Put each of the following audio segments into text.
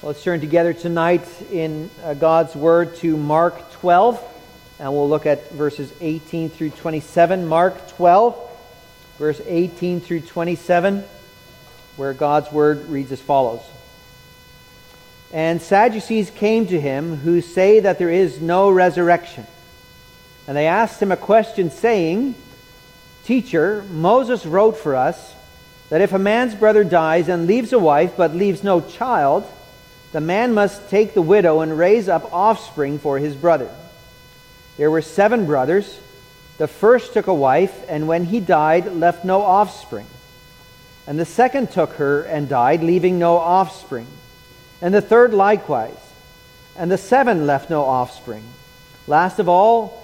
Let's turn together tonight in God's Word to Mark 12, and we'll look at verses 18 through 27. Mark 12, verse 18 through 27, where God's Word reads as follows. And Sadducees came to him, who say that there is no resurrection. And they asked him a question, saying, Teacher, Moses wrote for us that if a man's brother dies and leaves a wife but leaves no child, the man must take the widow and raise up offspring for his brother. There were 7 brothers. The first took a wife, and when he died, left no offspring. And the second took her and died, leaving no offspring. And the third likewise. And the 7 left no offspring. Last of all,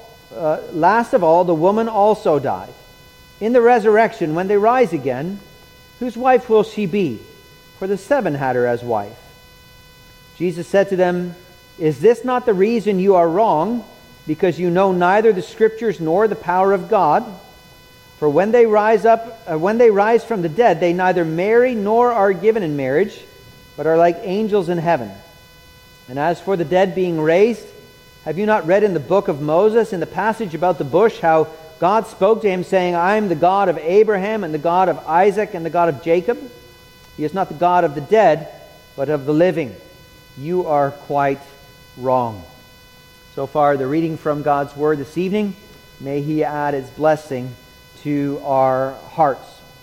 the woman also died. In the resurrection, when they rise again, whose wife will she be? For the 7 had her as wife. Jesus said to them, Is this not the reason you are wrong, because you know neither the Scriptures nor the power of God? For when they rise from the dead, they neither marry nor are given in marriage, but are like angels in heaven. And as for the dead being raised, have you not read in the book of Moses, in the passage about the bush, how God spoke to him, saying, I am the God of Abraham, and the God of Isaac, and the God of Jacob? He is not the God of the dead, but of the living. You are quite wrong. So far, the reading from God's Word this evening. May He add His blessing to our hearts.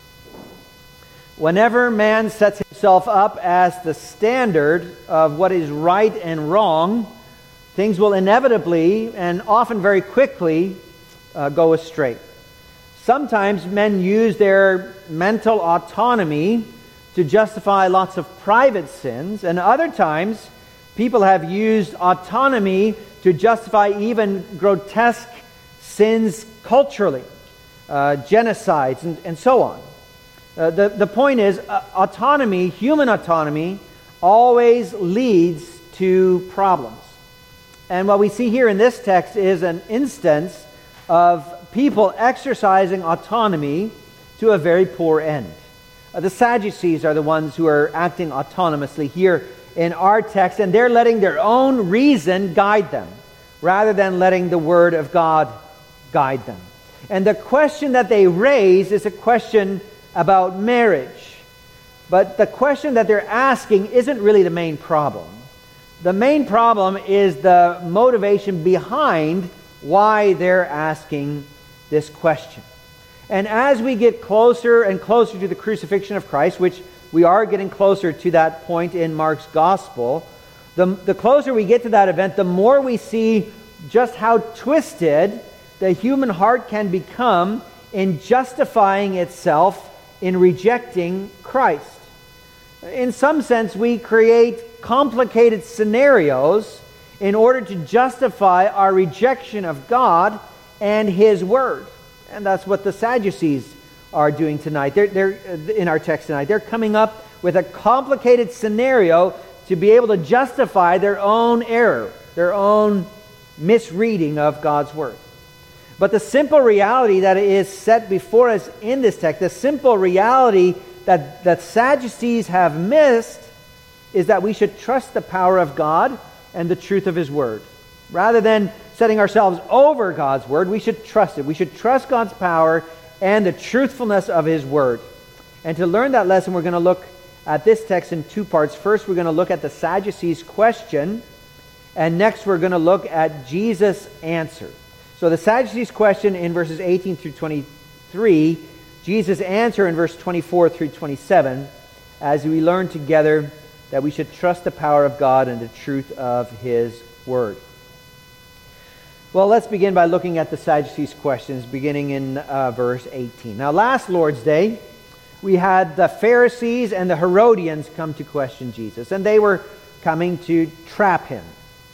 Whenever man sets himself up as the standard of what is right and wrong, things will inevitably and often very quickly go astray. Sometimes men use their mental autonomy to justify lots of private sins, and other times people have used autonomy to justify even grotesque sins culturally, genocides, and so on. The point is, autonomy, human autonomy, always leads to problems. And what we see here in this text is an instance of people exercising autonomy to a very poor end. The Sadducees are the ones who are acting autonomously here in our text, and they're letting their own reason guide them, rather than letting the Word of God guide them. And the question that they raise is a question about marriage. But the question that they're asking isn't really the main problem. The main problem is the motivation behind why they're asking this question. And as we get closer and closer to the crucifixion of Christ, which we are getting closer to that point in Mark's Gospel, the closer we get to that event, the more we see just how twisted the human heart can become in justifying itself in rejecting Christ. In some sense, we create complicated scenarios in order to justify our rejection of God and His Word. And that's what the Sadducees are doing tonight. They're in our text tonight. They're coming up with a complicated scenario to be able to justify their own error, their own misreading of God's Word. But the simple reality that is set before us in this text, the simple reality that Sadducees have missed, is that we should trust the power of God and the truth of His Word. Rather than setting ourselves over God's Word, we should trust it. We should trust God's power and the truthfulness of His Word. And to learn that lesson, we're going to look at this text in 2 parts. First, we're going to look at the Sadducees' question, and next we're going to look at Jesus' answer. So the Sadducees' question in verses 18 through 23, Jesus' answer in verse 24 through 27, as we learn together that we should trust the power of God and the truth of His Word. Well, let's begin by looking at the Sadducees' questions, beginning in verse 18. Now, last Lord's Day, we had the Pharisees and the Herodians come to question Jesus, and they were coming to trap Him.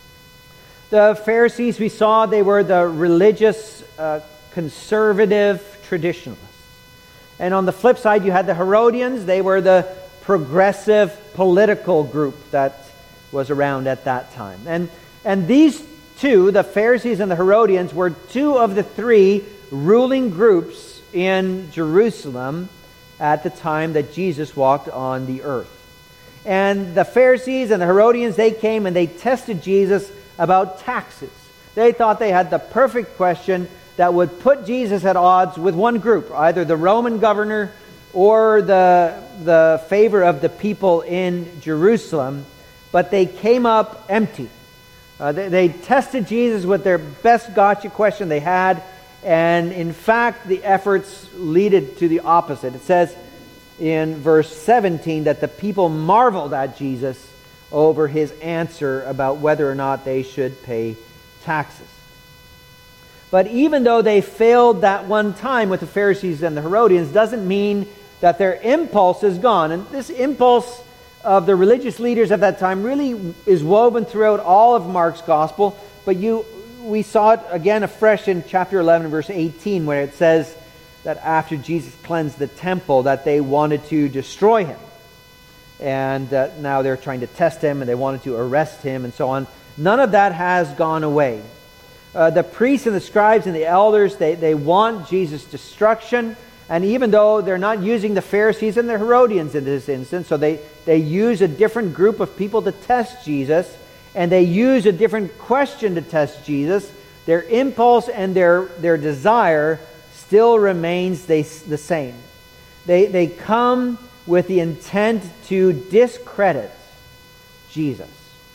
The Pharisees, we saw, they were the religious, conservative traditionalists. And on the flip side, you had the Herodians. They were the progressive political group that was around at that time. And these two, the Pharisees and the Herodians, were 2 of the 3 ruling groups in Jerusalem at the time that Jesus walked on the earth. And the Pharisees and the Herodians, they came and they tested Jesus about taxes. They thought they had the perfect question that would put Jesus at odds with one group, either the Roman governor or the favor of the people in Jerusalem. But they came up empty. They tested Jesus with their best gotcha question they had, and in fact, the efforts leaded to the opposite. It says in verse 17 that the people marveled at Jesus over his answer about whether or not they should pay taxes. But even though they failed that one time with the Pharisees and the Herodians, doesn't mean that their impulse is gone. And this impulse of the religious leaders of that time really is woven throughout all of Mark's gospel, but we saw it again afresh in chapter 11, verse 18, where it says that after Jesus cleansed the temple, that they wanted to destroy him. And now they're trying to test him, and they wanted to arrest him, and so on. None of that has gone away. The priests and the scribes and the elders, they want Jesus' destruction. And even though they're not using the Pharisees and the Herodians in this instance, so they use a different group of people to test Jesus, and they use a different question to test Jesus, their impulse and their desire still remains the same. They come with the intent to discredit Jesus.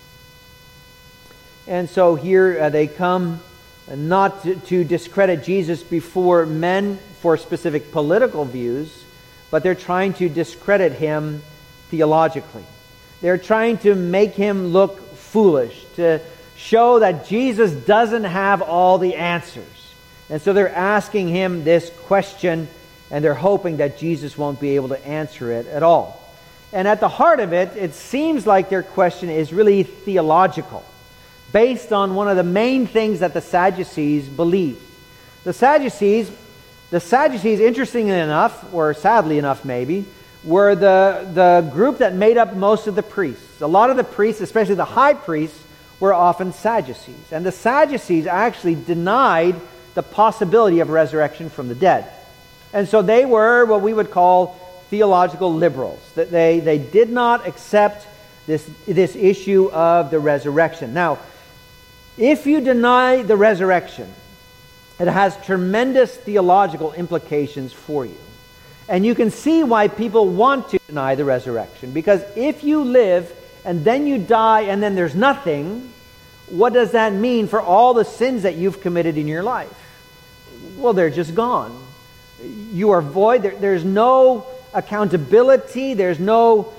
And so here they come not to discredit Jesus before men for specific political views, but they're trying to discredit him theologically. They're trying to make him look foolish, to show that Jesus doesn't have all the answers. And so they're asking him this question, and they're hoping that Jesus won't be able to answer it at all. And at the heart of it, it seems like their question is really theological, based on one of the main things that the Sadducees believed. The Sadducees, interestingly enough, or sadly enough maybe, were the group that made up most of the priests. A lot of the priests, especially the high priests, were often Sadducees. And the Sadducees actually denied the possibility of resurrection from the dead. And so they were what we would call theological liberals. That they did not accept this issue of the resurrection. Now, if you deny the resurrection, it has tremendous theological implications for you. And you can see why people want to deny the resurrection. Because if you live and then you die and then there's nothing, what does that mean for all the sins that you've committed in your life? Well, they're just gone. You are void. There's no accountability. There is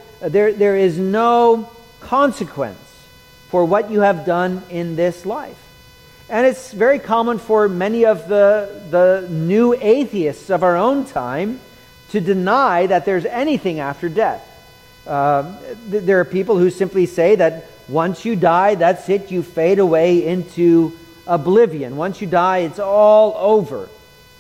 no consequence for what you have done in this life. And it's very common for many of the new atheists of our own time to deny that there's anything after death. There are people who simply say that once you die, that's it, you fade away into oblivion. Once you die, it's all over.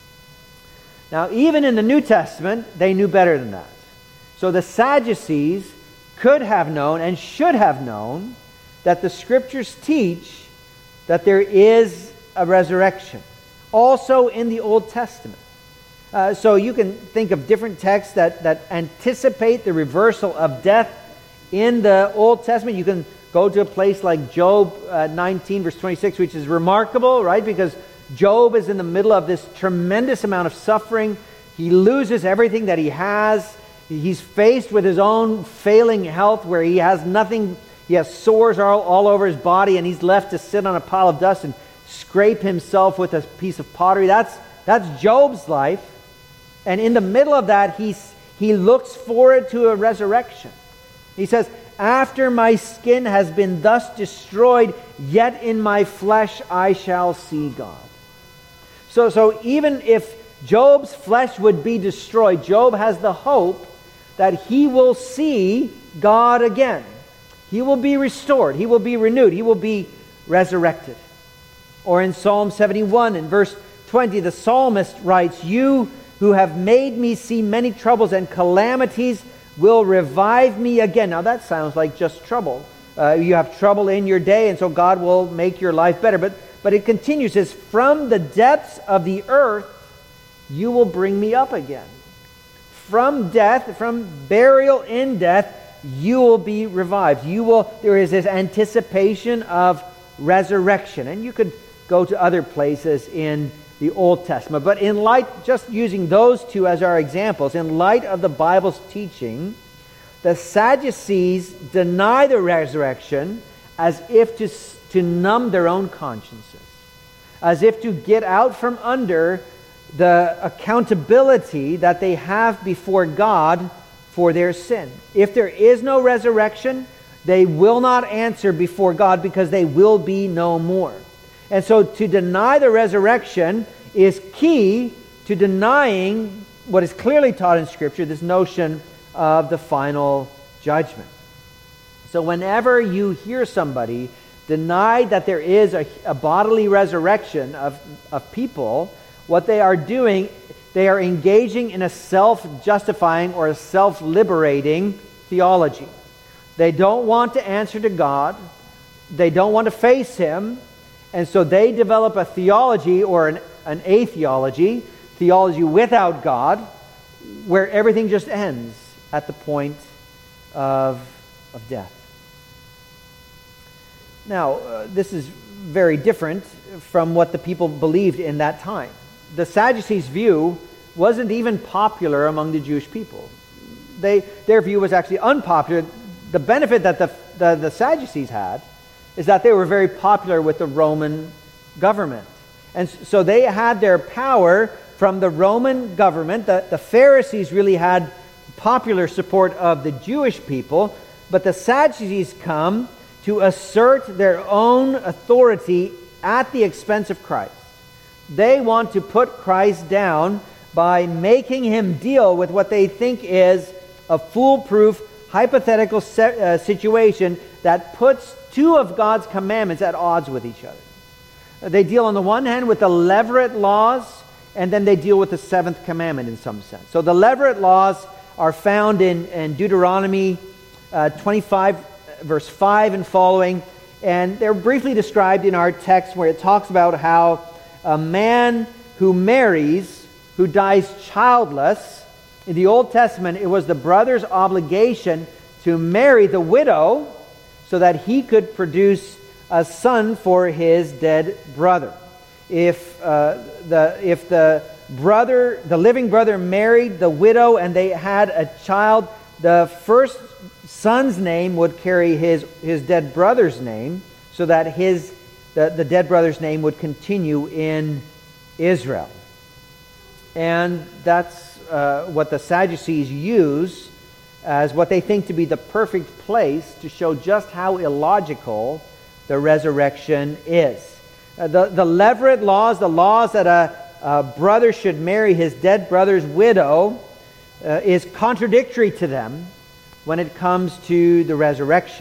Now, even in the New Testament, they knew better than that. So the Sadducees could have known and should have known that the Scriptures teach that there is a resurrection. Also in the Old Testament. So you can think of different texts that anticipate the reversal of death in the Old Testament. You can go to a place like Job 19, verse 26, which is remarkable, right? Because Job is in the middle of this tremendous amount of suffering. He loses everything that he has. He's faced with his own failing health where he has nothing. He has sores all over his body, and he's left to sit on a pile of dust and scrape himself with a piece of pottery. That's Job's life. And in the middle of that, he looks forward to a resurrection. He says, "After my skin has been thus destroyed, yet in my flesh I shall see God." So even if Job's flesh would be destroyed, Job has the hope that he will see God again. He will be restored. He will be renewed. He will be resurrected. Or in Psalm 71, in verse 20, the psalmist writes, "You who have made me see many troubles and calamities will revive me again." Now that sounds like just trouble. You have trouble in your day, and so God will make your life better. But it continues, it says, "From the depths of the earth, you will bring me up again." From death, from burial in death, you will be revived. There is this anticipation of resurrection. And you could go to other places in the Old Testament. But in light, just using those two as our examples, in light of the Bible's teaching, the Sadducees deny the resurrection as if to numb their own consciences, as if to get out from under the accountability that they have before God for their sin. If there is no resurrection, they will not answer before God because they will be no more. And so to deny the resurrection is key to denying what is clearly taught in Scripture, this notion of the final judgment. So whenever you hear somebody deny that there is a bodily resurrection of people, what they are doing, they are engaging in a self-justifying or a self-liberating theology. They don't want to answer to God. They don't want to face Him. And so they develop a theology or an atheology, theology without God, where everything just ends at the point of death. Now, this is very different from what the people believed in that time. The Sadducees' view wasn't even popular among the Jewish people. Their view was actually unpopular. The benefit that the Sadducees had is that they were very popular with the Roman government. And so they had their power from the Roman government. The Pharisees really had popular support of the Jewish people, but the Sadducees come to assert their own authority at the expense of Christ. They want to put Christ down by making Him deal with what they think is a foolproof, hypothetical situation that puts two of God's commandments at odds with each other. They deal on the one hand with the Levirate laws, and then they deal with the seventh commandment in some sense. So the Levirate laws are found in Deuteronomy 25, verse 5 and following, and they're briefly described in our text where it talks about how a man who marries, who dies childless, in the Old Testament it was the brother's obligation to marry the widow so that he could produce a son for his dead brother. If the living brother married the widow and they had a child, the first son's name would carry his dead brother's name, so that the dead brother's name would continue in Israel. And that's what the Sadducees use as what they think to be the perfect place to show just how illogical the resurrection is. The Levirate laws, the laws that a brother should marry his dead brother's widow, is contradictory to them when it comes to the resurrection.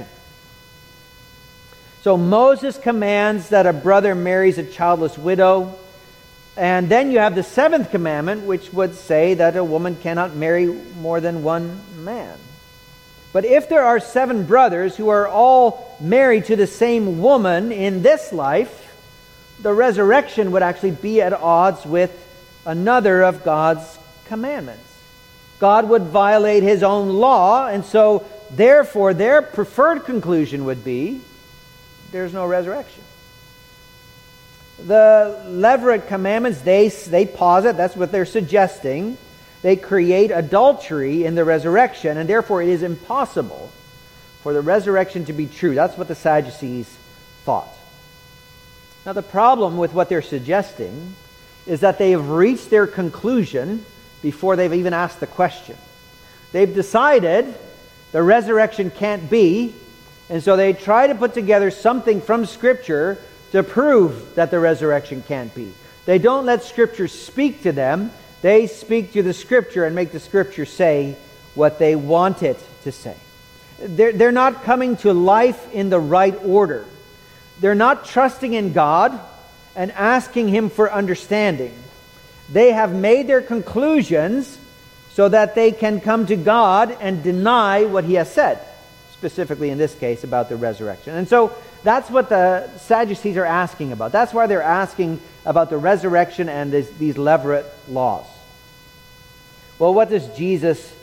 So Moses commands that a brother marries a childless widow, and then you have the seventh commandment, which would say that a woman cannot marry more than one man. But if there are 7 brothers who are all married to the same woman in this life, the resurrection would actually be at odds with another of God's commandments. God would violate His own law, and so therefore their preferred conclusion would be there's no resurrection. The Levirate commandments, they posit, that's what they're suggesting, they create adultery in the resurrection, and therefore it is impossible for the resurrection to be true. That's what the Sadducees thought. Now the problem with what they're suggesting is that they have reached their conclusion before they've even asked the question. They've decided the resurrection can't be, and so they try to put together something from Scripture to prove that the resurrection can't be. They don't let Scripture speak to them. They speak to the Scripture and make the Scripture say what they want it to say. They're not coming to life in the right order. They're not trusting in God and asking Him for understanding. They have made their conclusions so that they can come to God and deny what He has said, specifically in this case about the resurrection. And so that's what the Sadducees are asking about. That's why they're asking about the resurrection and these Levirate laws. Well, what does Jesus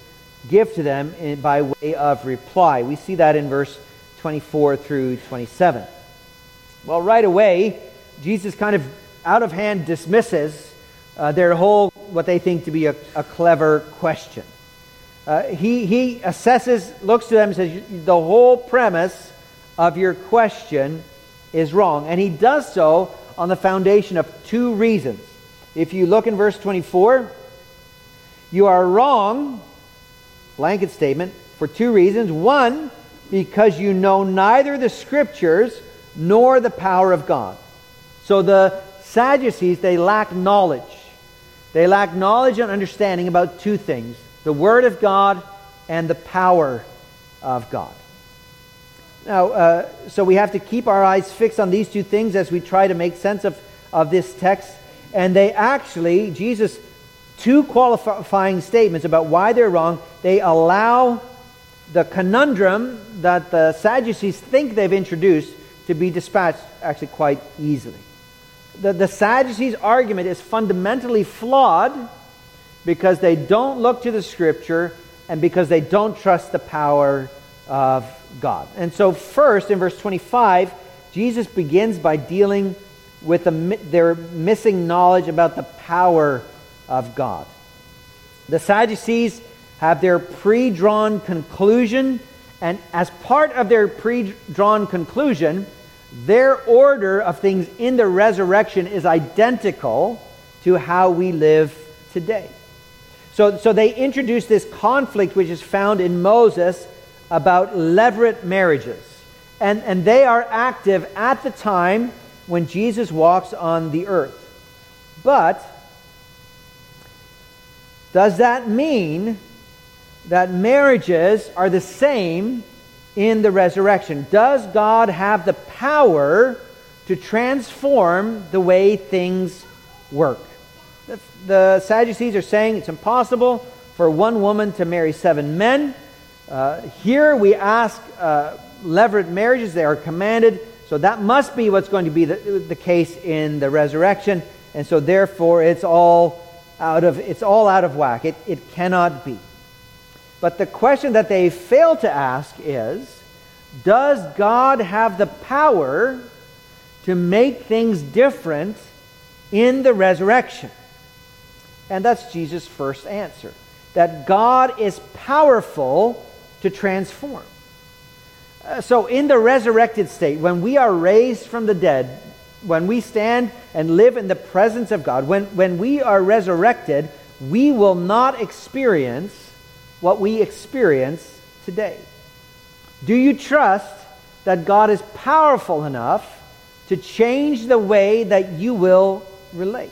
give to them by way of reply. We see that in verse 24 through 27. Well, right away, Jesus kind of out of hand dismisses their whole, what they think to be a clever question. He assesses, looks to them and says, the whole premise of your question is wrong. And he does so on the foundation of two reasons. If you look in verse 24, you are wrong, blanket statement, for two reasons. One, because you know neither the Scriptures nor the power of God. So the Sadducees, they lack knowledge. They lack knowledge and understanding about two things: the Word of God and the power of God. Now, so we have to keep our eyes fixed on these two things as we try to make sense of this text. And they actually, Jesus, two qualifying statements about why they're wrong. They allow the conundrum that the Sadducees think they've introduced to be dispatched actually quite easily. The Sadducees' argument is fundamentally flawed because they don't look to the Scripture and because they don't trust the power of God. And so first, in verse 25, Jesus begins by dealing with their missing knowledge about the power of God. The Sadducees have their pre-drawn conclusion, and as part of their pre-drawn conclusion, their order of things in the resurrection is identical to how we live today. So they introduce this conflict which is found in Moses about levirate marriages. And they are active at the time when Jesus walks on the earth. But does that mean that marriages are the same in the resurrection? Does God have the power to transform the way things work? The Sadducees are saying it's impossible for one woman to marry 7 men. Here we ask levirate marriages, they are commanded, so that must be what's going to be the case in the resurrection, and so therefore it's all out of whack. It cannot be. But the question that they fail to ask is, does God have the power to make things different in the resurrection? And that's Jesus' first answer, that God is powerful to transform. So in the resurrected state, when we are raised from the dead, when we stand and live in the presence of God, when we are resurrected, we will not experience what we experience today. Do you trust that God is powerful enough to change the way that you will relate?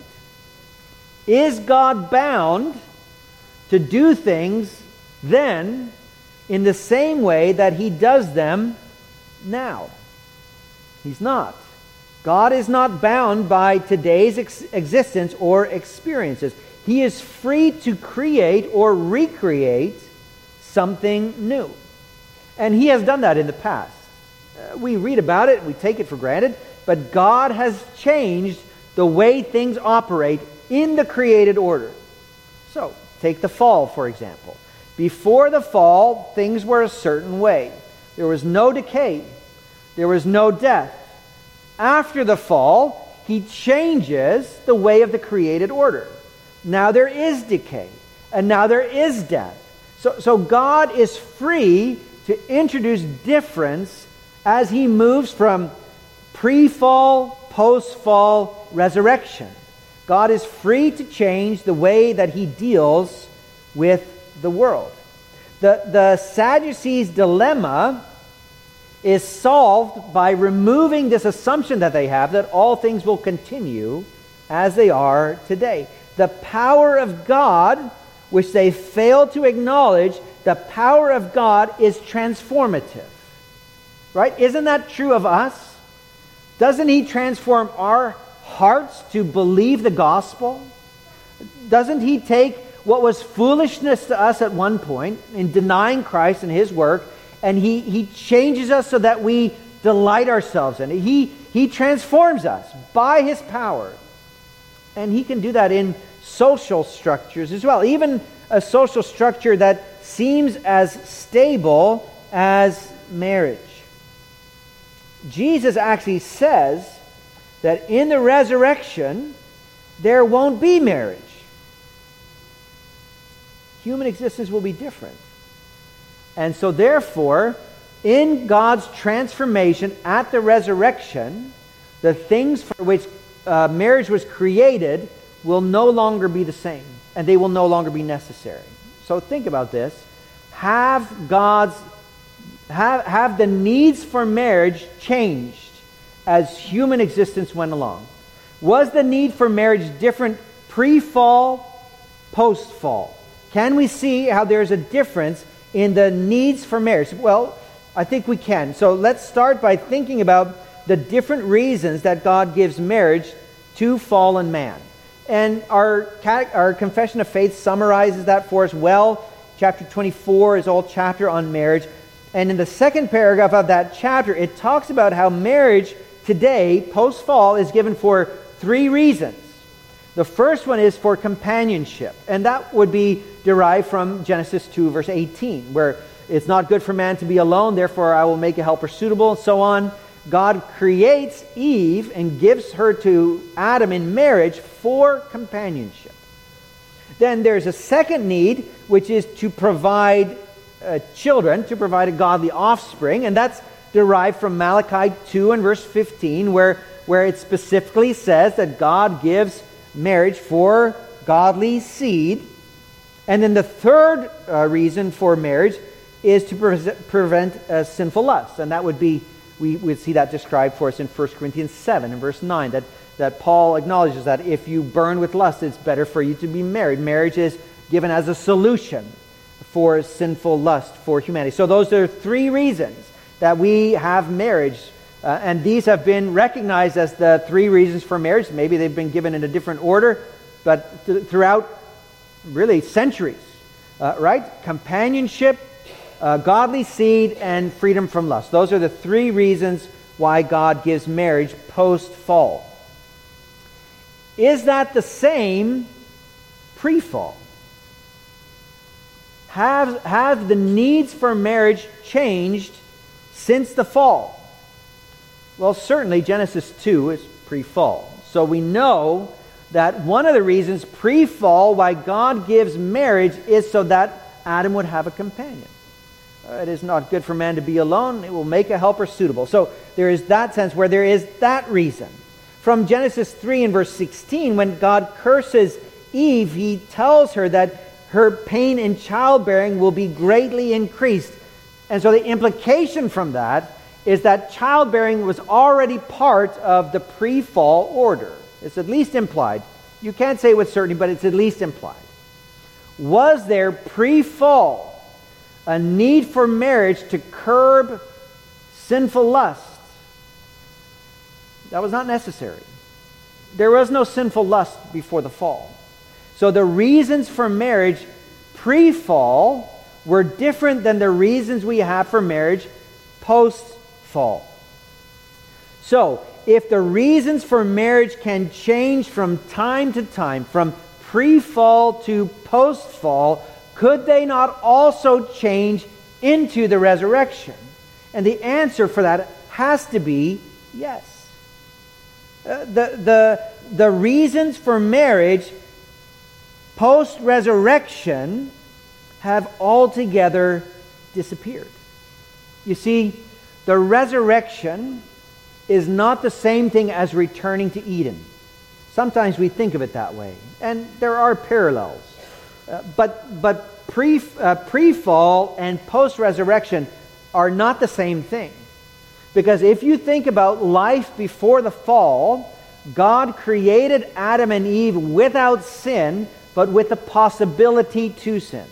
Is God bound to do things then in the same way that He does them now? He's not. God is not bound by today's existence or experiences. He is free to create or recreate something new. And He has done that in the past. We read about it, we take it for granted, but God has changed the way things operate in the created order. So, take the fall, for example. Before the fall, things were a certain way. There was no decay. There was no death. After the fall, He changes the way of the created order. Now there is decay, and now there is death. So God is free to introduce difference as He moves from pre-fall, post-fall resurrection. God is free to change the way that He deals with the world. The Sadducees' dilemma is solved by removing this assumption that they have that all things will continue as they are today. The power of God, which they fail to acknowledge, the power of God is transformative. Right? Isn't that true of us? Doesn't He transform our hearts to believe the gospel? Doesn't He take what was foolishness to us at one point in denying Christ and His work, and He changes us so that we delight ourselves in it? He transforms us by His power. And He can do that in social structures as well. Even a social structure that seems as stable as marriage. Jesus actually says that in the resurrection, there won't be marriage. Human existence will be different. And so therefore, in God's transformation at the resurrection, the things for which marriage was created will no longer be the same, and they will no longer be necessary. So think about this. Have the needs for marriage changed as human existence went along? Was the need for marriage different pre-fall, post-fall? Can we see how there's a difference in the needs for marriage? Well, I think we can. So let's start by thinking about the different reasons that God gives marriage to fallen man. And our Confession of Faith summarizes that for us well. Chapter 24 is all chapter on marriage. And in the second paragraph of that chapter, it talks about how marriage today, post-fall, is given for 3 reasons. The first one is for companionship. And that would be derived from Genesis 2, verse 18, where it's not good for man to be alone, therefore I will make a helper suitable, and so on. God creates Eve and gives her to Adam in marriage for companionship. Then there's a second need, which is to provide children, to provide a godly offspring, and that's derived from Malachi 2 and verse 15, where it specifically says that God gives marriage for godly seed. And then the third reason for marriage is to prevent sinful lust, and that would be, we would see that described for us in 1 Corinthians 7 and verse 9, that Paul acknowledges that if you burn with lust, it's better for you to be married. Marriage is given as a solution for sinful lust for humanity. So those are 3 reasons that we have marriage, and these have been recognized as the 3 reasons for marriage. Maybe they've been given in a different order, but throughout really centuries, right? Companionship, godly seed, and freedom from lust. Those are the 3 reasons why God gives marriage post-fall. Is that the same pre-fall? Have the needs for marriage changed since the fall? Well, certainly Genesis 2 is pre-fall. So we know that one of the reasons pre-fall why God gives marriage is so that Adam would have a companion. It is not good for man to be alone. It will make a helper suitable. So there is that sense where there is that reason. From Genesis 3 and verse 16, when God curses Eve, he tells her that her pain in childbearing will be greatly increased. And so the implication from that is that childbearing was already part of the pre-fall order. It's at least implied. You can't say with certainty, but it's at least implied. Was there pre-fall a need for marriage to curb sinful lust? That was not necessary. There was no sinful lust before the fall. So the reasons for marriage pre-fall were different than the reasons we have for marriage post-fall. So, if the reasons for marriage can change from time to time, from pre-fall to post-fall, could they not also change into the resurrection? And the answer for that has to be yes. The reasons for marriage post-resurrection have altogether disappeared. You see, the resurrection is not the same thing as returning to Eden. Sometimes we think of it that way, and there are parallels. But pre-fall and post-resurrection are not the same thing. Because if you think about life before the fall, God created Adam and Eve without sin, but with the possibility to sin.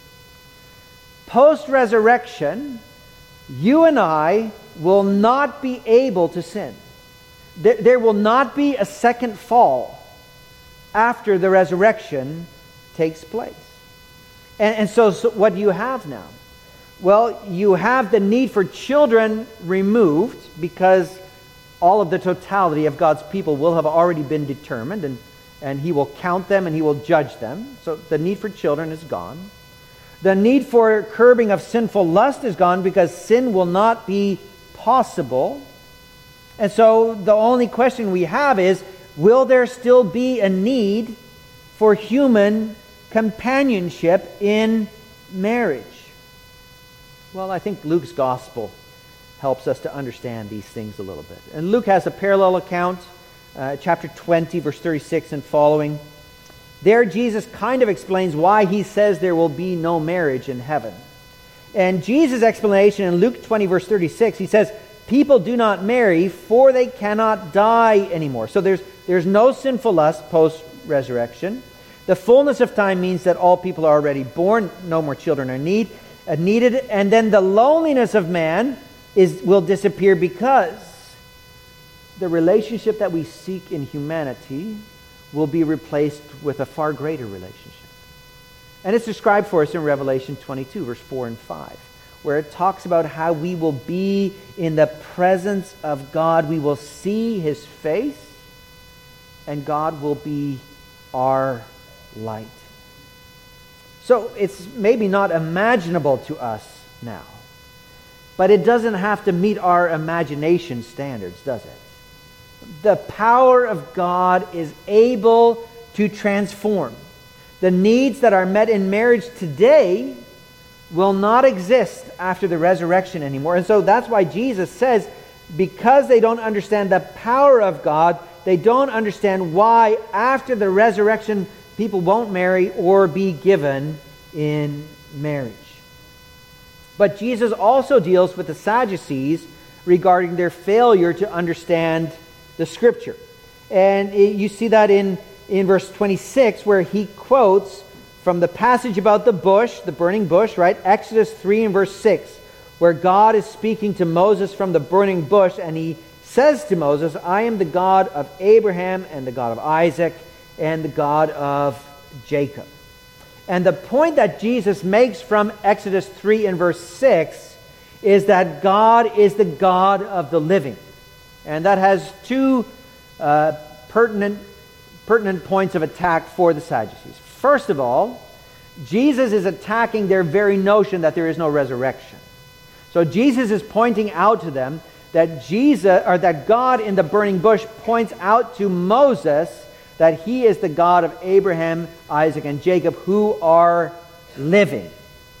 Post-resurrection, you and I will not be able to sin. There will not be a second fall after the resurrection takes place. And so what do you have now? Well, you have the need for children removed because all of the totality of God's people will have already been determined, and He will count them and He will judge them. So the need for children is gone. The need for curbing of sinful lust is gone because sin will not be possible. And so the only question we have is, will there still be a need for human companionship in marriage? Well, I think Luke's gospel helps us to understand these things a little bit. And Luke has a parallel account, chapter 20, verse 36 and following. There Jesus kind of explains why he says there will be no marriage in heaven. And Jesus' explanation in Luke 20, verse 36, he says, people do not marry, for they cannot die anymore. So there's no sinful lust post-resurrection. The fullness of time means that all people are already born, no more children are needed, and then the loneliness of man will disappear because the relationship that we seek in humanity will be replaced with a far greater relationship. And it's described for us in Revelation 22, verse 4 and 5, where it talks about how we will be in the presence of God. We will see His face, and God will be our light. So it's maybe not imaginable to us now, but it doesn't have to meet our imagination standards, does it? The power of God is able to transform. The needs that are met in marriage today will not exist after the resurrection anymore. And so that's why Jesus says, because they don't understand the power of God, they don't understand why after the resurrection people won't marry or be given in marriage. But Jesus also deals with the Sadducees regarding their failure to understand the Scripture. And you see that in verse 26, where he quotes from the passage about the bush, the burning bush, right? Exodus 3 and verse 6, where God is speaking to Moses from the burning bush, and he says to Moses, I am the God of Abraham and the God of Isaac and the God of Jacob. And the point that Jesus makes from Exodus 3 and verse 6 is that God is the God of the living. And that has two pertinent points of attack for the Sadducees. First of all, Jesus is attacking their very notion that there is no resurrection. So Jesus is pointing out to them that God in the burning bush points out to Moses that He is the God of Abraham, Isaac, and Jacob, who are living.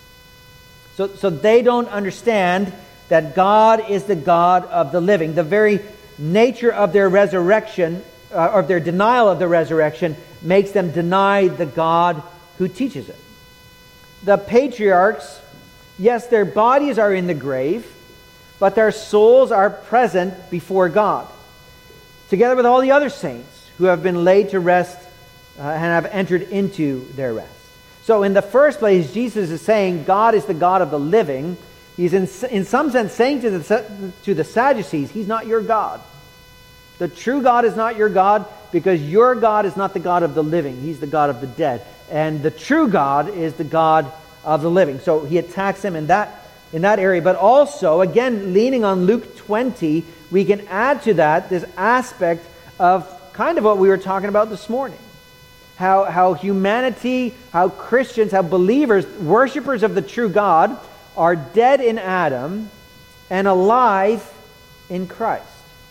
So they don't understand that God is the God of the living. The very nature of their resurrection, of their denial of the resurrection, makes them deny the God who teaches it. The patriarchs, yes, their bodies are in the grave, but their souls are present before God, together with all the other saints who have been laid to rest and have entered into their rest. So in the first place, Jesus is saying God is the God of the living. He's in some sense saying to the Sadducees, He's not your God. The true God is not your God, because your God is not the God of the living. He's the God of the dead. And the true God is the God of the living. So he attacks them in that area. But also, again, leaning on Luke 20, we can add to that this aspect of kind of what we were talking about this morning. How humanity, how Christians, how believers, worshipers of the true God, are dead in Adam and alive in Christ.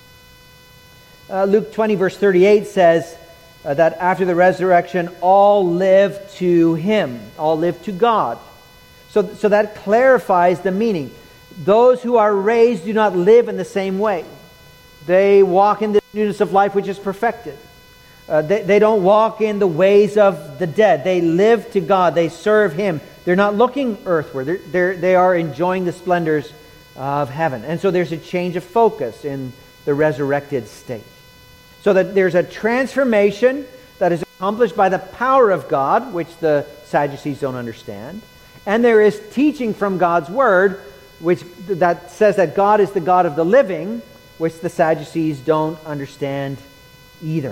Luke 20 verse 38 says that after the resurrection, all live to Him, all live to God. So that clarifies the meaning. Those who are raised do not live in the same way. They walk in the newness of life which is perfected. They don't walk in the ways of the dead. They live to God. They serve Him. They're not looking earthward. They are enjoying the splendors of heaven. And so there's a change of focus in the resurrected state. So that there's a transformation that is accomplished by the power of God, which the Sadducees don't understand. And there is teaching from God's Word, that says that God is the God of the living, which the Sadducees don't understand either.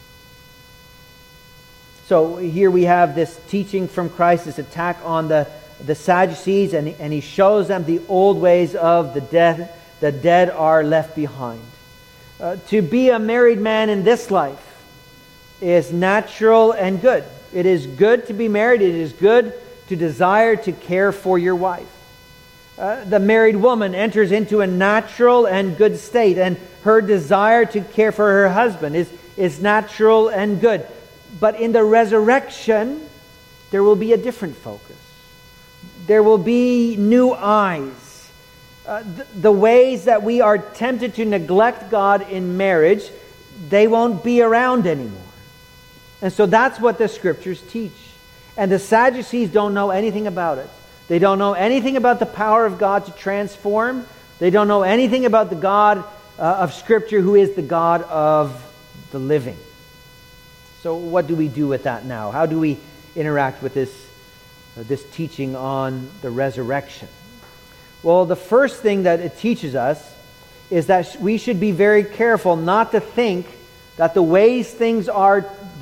So here we have this teaching from Christ, this attack on the Sadducees, and he shows them the old ways of the dead. The dead are left behind. To be a married man in this life is natural and good. It is good to be married. It is good to desire to care for your wife. The married woman enters into a natural and good state, and her desire to care for her husband is natural and good. But in the resurrection, there will be a different focus. There will be new eyes. The ways that we are tempted to neglect God in marriage, they won't be around anymore. And so that's what the Scriptures teach. And the Sadducees don't know anything about it. They don't know anything about the power of God to transform. They don't know anything about the God of Scripture, who is the God of the living. So what do we do with that now? How do we interact with this teaching on the resurrection? Well, the first thing that it teaches us is that we should be very careful not to think that the way things are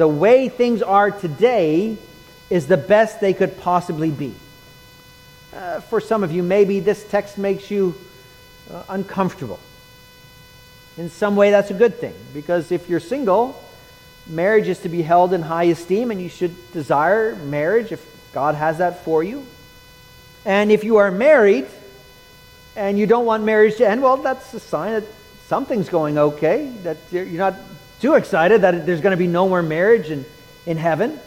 today is the best they could possibly be. For some of you, maybe this text makes you uncomfortable. In some way, that's a good thing, because if you're single, marriage is to be held in high esteem, and you should desire marriage if God has that for you. And if you are married and you don't want marriage to end, well, that's a sign that something's going okay, that you're not too excited that there's going to be no more marriage in heaven.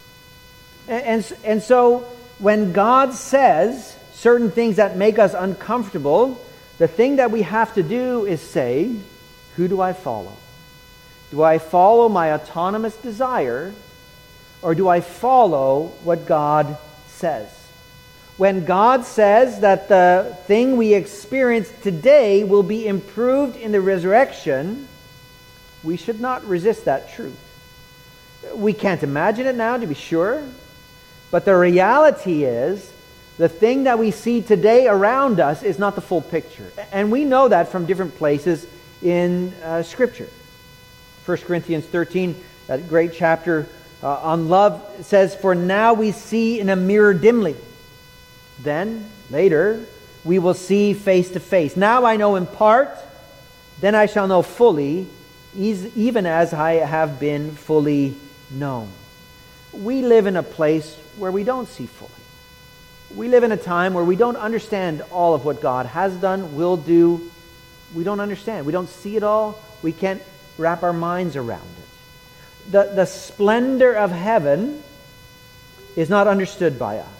And so when God says certain things that make us uncomfortable, the thing that we have to do is say, who do I follow? Do I follow my autonomous desire, or do I follow what God says? When God says that the thing we experience today will be improved in the resurrection, we should not resist that truth. We can't imagine it now, to be sure, but the reality is the thing that we see today around us is not the full picture. And we know that from different places in Scripture. 1 Corinthians 13, that great chapter on love, says, "For now we see in a mirror dimly. Then, later, we will see face to face. Now I know in part, then I shall know fully, even as I have been fully known." We live in a place where we don't see fully. We live in a time where we don't understand all of what God has done, will do. We don't understand. We don't see it all. We can't wrap our minds around it. The splendor of heaven is not understood by us.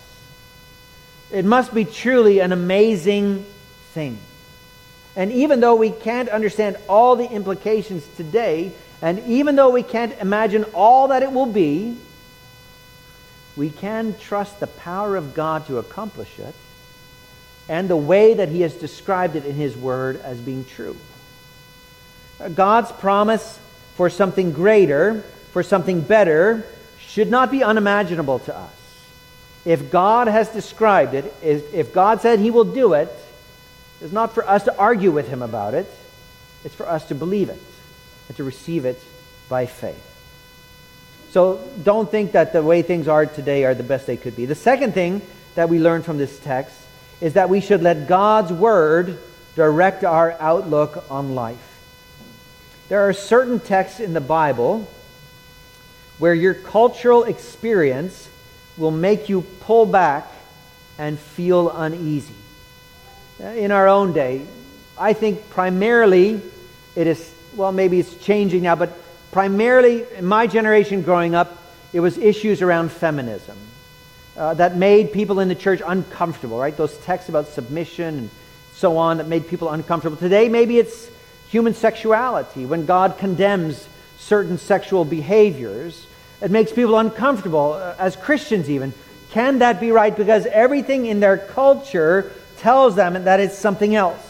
It must be truly an amazing thing. And even though we can't understand all the implications today, and even though we can't imagine all that it will be, we can trust the power of God to accomplish it, and the way that He has described it in His Word as being true. God's promise for something greater, for something better, should not be unimaginable to us. If God has described it, if God said He will do it, it's not for us to argue with Him about it. It's for us to believe it and to receive it by faith. So don't think that the way things are today are the best they could be. The second thing that we learn from this text is that we should let God's Word direct our outlook on life. There are certain texts in the Bible where your cultural experience will make you pull back and feel uneasy. In our own day, I think primarily it is, well, maybe it's changing now, but primarily in my generation growing up, it was issues around feminism that made people in the church uncomfortable, right? Those texts about submission and so on that made people uncomfortable. Today, maybe it's human sexuality. When God condemns certain sexual behaviors, it makes people uncomfortable, as Christians even. Can that be right? Because everything in their culture tells them that it's something else.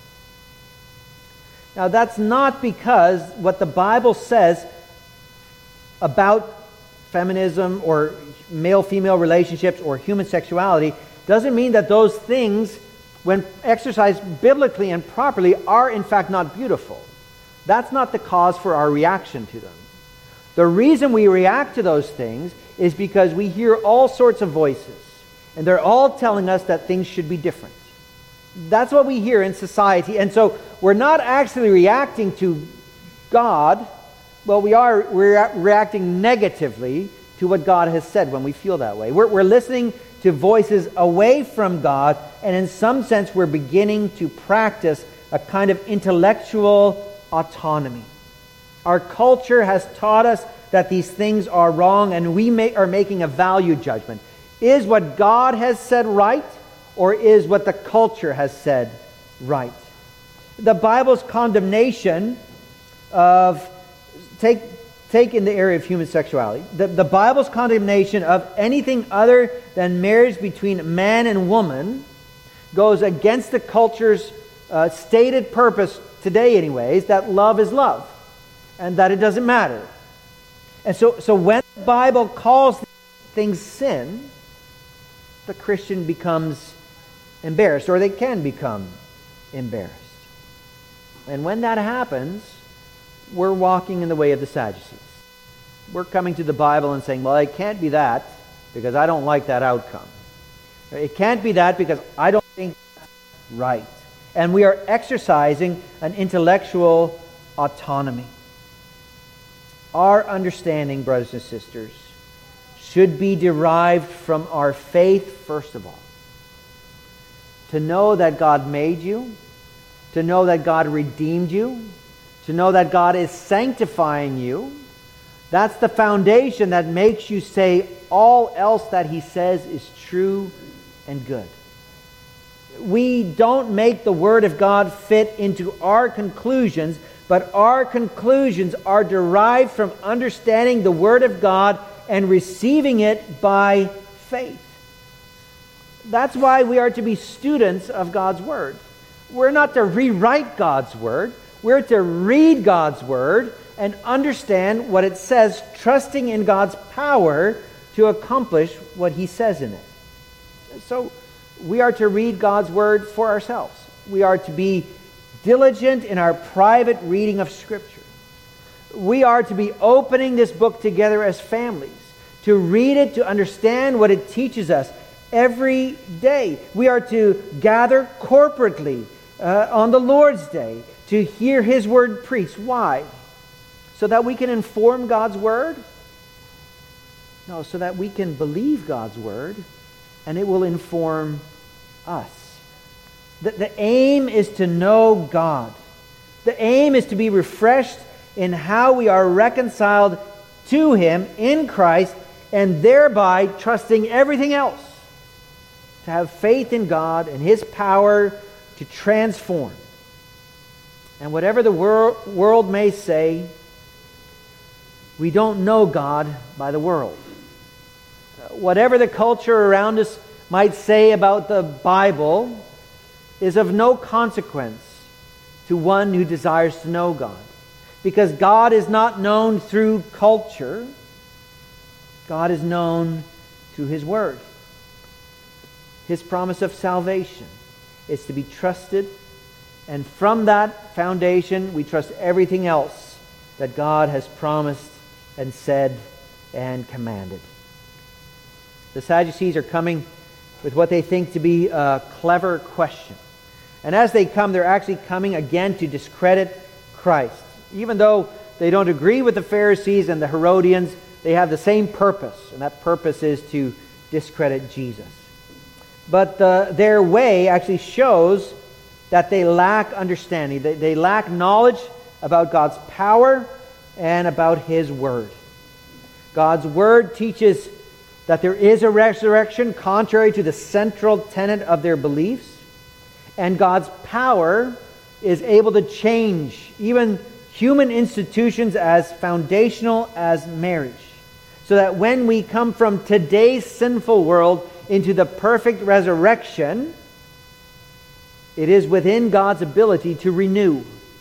Now, that's not because what the Bible says about feminism or male-female relationships or human sexuality doesn't mean that those things, when exercised biblically and properly, are in fact not beautiful. That's not the cause for our reaction to them. The reason we react to those things is because we hear all sorts of voices, and they're all telling us that things should be different. That's what we hear in society. And so we're not actually reacting to God. Well, we're reacting negatively to what God has said when we feel that way. We're listening to voices away from God, and in some sense we're beginning to practice a kind of intellectual autonomy. Our culture has taught us that these things are wrong, and we are making a value judgment. Is what God has said right, or is what the culture has said right? The Bible's condemnation of, take in the area of human sexuality, the Bible's condemnation of anything other than marriage between man and woman goes against the culture's stated purpose today anyways, that love is love, and that it doesn't matter. And so when the Bible calls things sin, the Christian becomes embarrassed, or they can become embarrassed. And when that happens, we're walking in the way of the Sadducees. We're coming to the Bible and saying, well, it can't be that because I don't like that outcome. It can't be that because I don't think that's right. And we are exercising an intellectual autonomy. Our understanding, brothers and sisters, should be derived from our faith, first of all. To know that God made you, to know that God redeemed you, to know that God is sanctifying you. That's the foundation that makes you say all else that He says is true and good. We don't make the Word of God fit into our conclusions, but our conclusions are derived from understanding the Word of God and receiving it by faith. That's why we are to be students of God's Word. We're not to rewrite God's Word. We're to read God's Word and understand what it says, trusting in God's power to accomplish what He says in it. So we are to read God's Word for ourselves. We are to be diligent in our private reading of Scripture. We are to be opening this book together as families, to read it, to understand what it teaches us every day. We are to gather corporately on the Lord's Day to hear His Word preached. Why? So that we can inform God's Word? No, so that we can believe God's Word and it will inform us. The aim is to know God. The aim is to be refreshed in how we are reconciled to Him in Christ, and thereby trusting everything else. To have faith in God and His power to transform. And whatever the world may say, we don't know God by the world. Whatever the culture around us might say about the Bible is of no consequence to one who desires to know God. Because God is not known through culture. God is known through His Word. His promise of salvation is to be trusted, and from that foundation we trust everything else that God has promised and said and commanded. The Sadducees are coming with what they think to be a clever question. And as they come, they're actually coming again to discredit Christ. Even though they don't agree with the Pharisees and the Herodians, they have the same purpose, and that purpose is to discredit Jesus. But their way actually shows that they lack understanding. They lack knowledge about God's power and about His Word. God's Word teaches that there is a resurrection contrary to the central tenet of their beliefs. And God's power is able to change even human institutions as foundational as marriage. So that when we come from today's sinful world into the perfect resurrection, it is within God's ability to renew,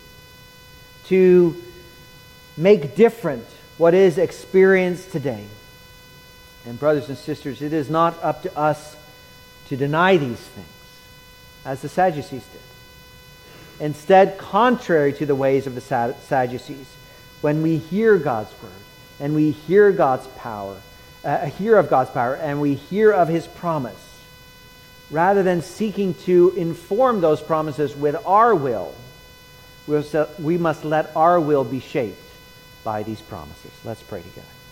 to make different what is experienced today. And brothers and sisters, it is not up to us to deny these things, as the Sadducees did. Instead, contrary to the ways of the Sadducees, when we hear God's Word, and we hear God's power, hear of God's power, and we hear of His promise, rather than seeking to inform those promises with our will, we must let our will be shaped by these promises. Let's pray together.